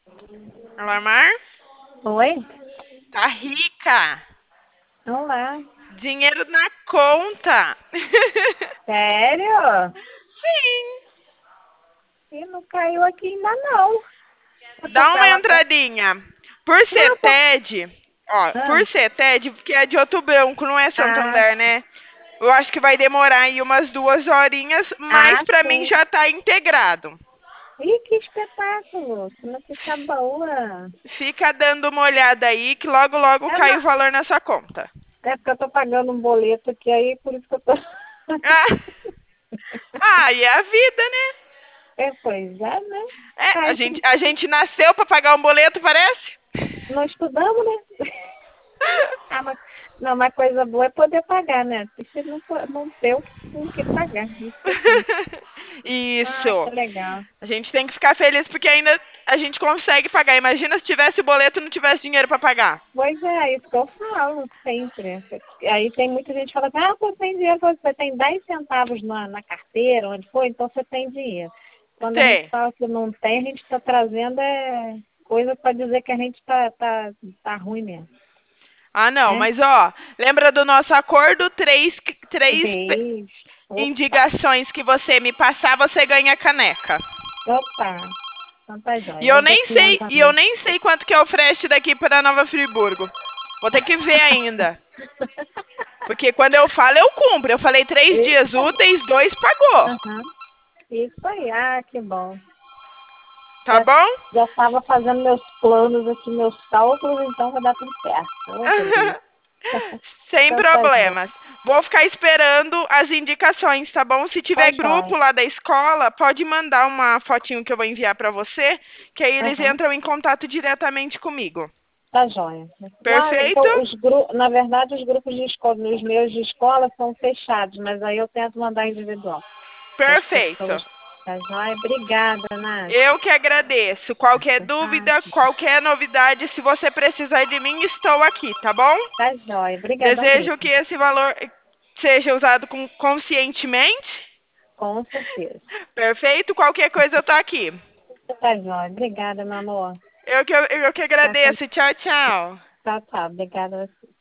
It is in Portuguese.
Olá, Mar? Oi? Tá rica. Olá. Dinheiro na conta. Sério? Sim. E não caiu aqui ainda não. Eu tô Dá com uma ela até. entradinha. Por ser Não, tô. TED, ó, Ah, por ser TED, porque é de outro banco, não é ah, Santander, né? Eu acho que vai demorar aí umas 2 horinhas, mas ah, pra mim sim. já tá integrado. Ih, que espetáculo. Que notícia boa. Fica dando uma olhada aí que logo logo É, cai não, o valor na sua conta. é porque eu tô pagando um boleto aqui aí, por isso que eu tô. Ah, e é a vida, né? É, pois é, né? É, a Ai, gente, a gente nasceu pra pagar um boleto, parece? não estudamos, né? Ah, mas, não, mas coisa boa é poder pagar, né? Se não, não ter o que pagar. Isso aqui. Ah, que Isso. legal. A gente tem que ficar feliz porque ainda a gente consegue pagar. Imagina se tivesse o boleto e não tivesse dinheiro para pagar. Pois é, isso que eu falo sempre. Aí tem muita gente que fala assim, ah, você tem dinheiro, você tem 10 centavos na carteira, onde for, então você tem dinheiro. Quando a gente Tem. fala que não tem, a gente está trazendo coisa para dizer que a gente tá ruim mesmo. Ah, não, Né? mas ó, lembra do nosso acordo? Três Vez. Opa, indicações que você me passar, você ganha caneca. opa, tanta E joia. eu Vou ver nem se sei, entra e eu mesmo. nem sei quanto que é o frete daqui para Nova Friburgo. Vou ter que ver ainda. Porque quando eu falo, eu cumpro. Eu falei 3 dias Eita, úteis, 2 pagou. aham. Isso aí, ah, que bom. Tá Já bom? já estava fazendo meus planos aqui, meus cálculos, então vai dar tudo certo. Oh, beleza. Sem Então tá joia. problemas. Vou ficar esperando as indicações, tá bom? Se Tá tiver joia. grupo lá da escola, pode mandar uma fotinho que eu vou enviar para você, que aí eles Aham, entram em contato diretamente comigo. tá joia. Lá, Perfeito? então, na verdade, os grupos de escola, os meus de escola são fechados, mas aí eu tento mandar individual para as Perfeito. pessoas. Tá joia? Obrigada, Nath. Eu que agradeço. Qualquer Ah, dúvida, qualquer novidade, se você precisar de mim, estou aqui, tá bom? tá joia. Obrigadão Desejo que mesmo. esse valor seja usado conscientemente. Com certeza. Perfeito? Qualquer coisa eu tô aqui. Tá joia. Obrigada, meu amor. Eu que Tá com... agradeço. Tchau, tchau. Tchau, tchau. Obrigada.